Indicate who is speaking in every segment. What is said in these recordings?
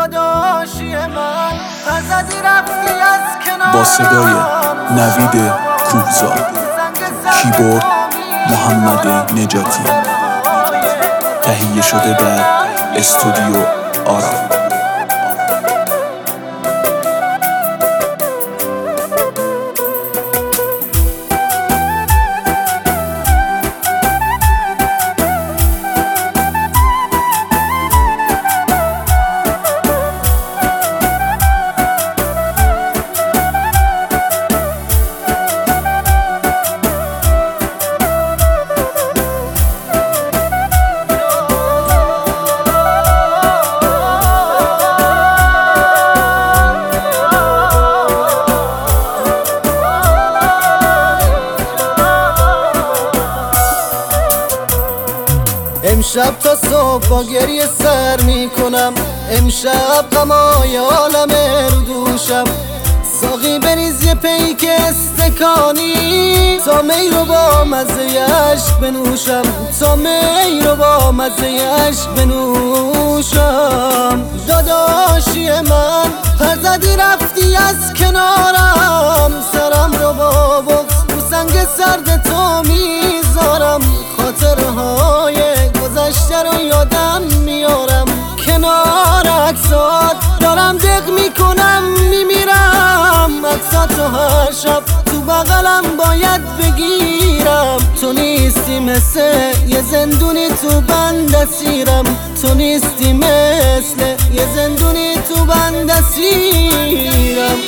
Speaker 1: داداشی من پزدی رفتی از کنارم.
Speaker 2: با صدای نوید کوهزاد، کیبورد محمد نجاتی، تهیه شده در استودیو آرام.
Speaker 1: امشب تا صبح با گریه سر میکنم، امشب غمای عالم رو دوشم. ساقی بریز یه پیک استکانی تا می رو با مزه عشق بنوشم، تا می رو با مزه عشق بنوشم. داداشی من پرزدی رفتی از کنارم، سرم رو با بغض رو سنگ سرد تو میذارم. خاطرهای گذشته رو یادم میارم، کنار عکسات دارم دق میکنم میمیرم. عکساتو هر شب تو بغلم باید بگیرم. تو نیستی مثل یه زندونی تو بند اسیرم، تو نیستی مثل یه زندونی تو بند اسیرم.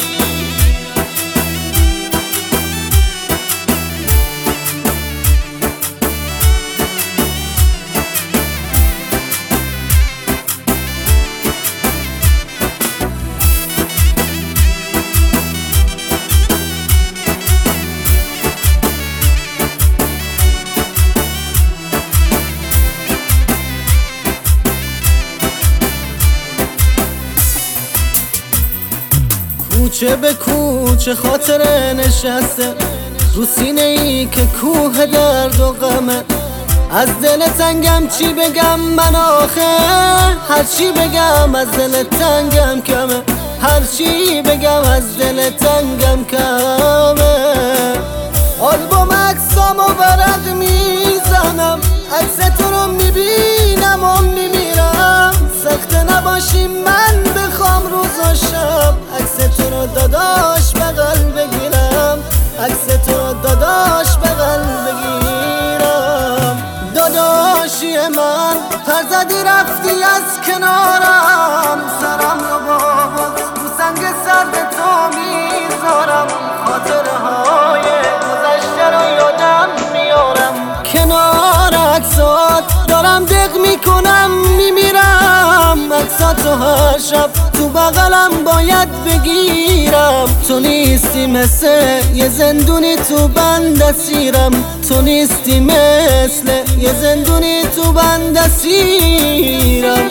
Speaker 1: کوچه به کوچه خاطر نشسته رو سینه ای که کوه درد و غمه. از دل تنگم چی بگم من آخه، هر چی بگم از دل تنگم کمه، هر چی بگم از دل تنگم کمه. آلبوم عکسامو ورق میزنم، عکس تو رو میبینم و میمیرم. سخته نباشی من بخوام روز و شب عکس تو رو داداش بغل بگیرم، عکس تو رو داداش بغل بگیرم. داداشی من پرزدی رفتی از کنارم، سرم رو با بغض رو سنگ سرد تو میذارم. خاطرهای گذشته رو یادم میارم، کنار عکسات دارم دق میکنم میمیرم. عکساتو هر شب تو بغلم باید بگیرم. تو نیستی مثل یه زندونی تو بند اسیرم، تو نیستی مثل یه زندونی تو بند اسیرم.